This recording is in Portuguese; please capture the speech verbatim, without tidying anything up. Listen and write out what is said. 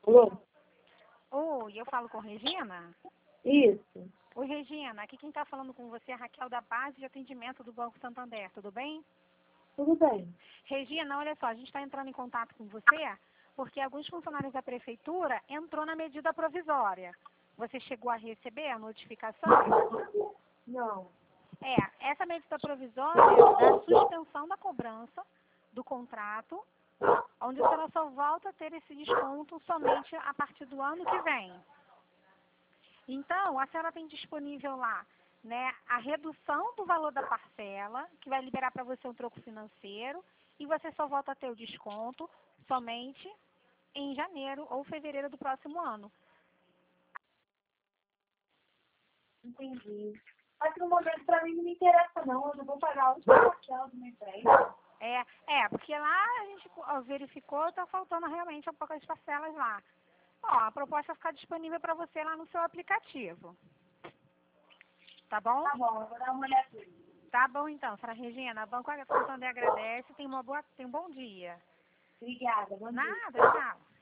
Alô? Oi, eu falo com Regina? Isso. Oi, Regina, aqui quem está falando com você é a Raquel da base de atendimento do Banco Santander, tudo bem? Tudo bem. Regina, olha só, a gente está entrando em contato com você porque alguns funcionários da prefeitura entrou na medida provisória. Você chegou a receber a notificação? Não. É, essa medida provisória da suspensão da cobrança do contrato, onde a senhora só volta a ter esse desconto somente a partir do ano que vem. Então, a senhora tem disponível lá, né, a redução do valor da parcela, que vai liberar para você um troco financeiro, e você só volta a ter o desconto somente em janeiro ou fevereiro do próximo ano. Entendi. Mas no momento pra mim não me interessa não, eu não vou pagar a última parcela do meu empréstimo. É, é, porque lá a gente ó, verificou, está faltando realmente um pouco as parcelas lá. Ó, a proposta vai ficar disponível para você lá no seu aplicativo. Tá bom? Tá bom, eu vou dar uma olhadinha. Tá bom então, senhora Regina. Banco Santander agradece. Tem uma boa, tem um bom dia. Obrigada, bom dia. Nada, tchau.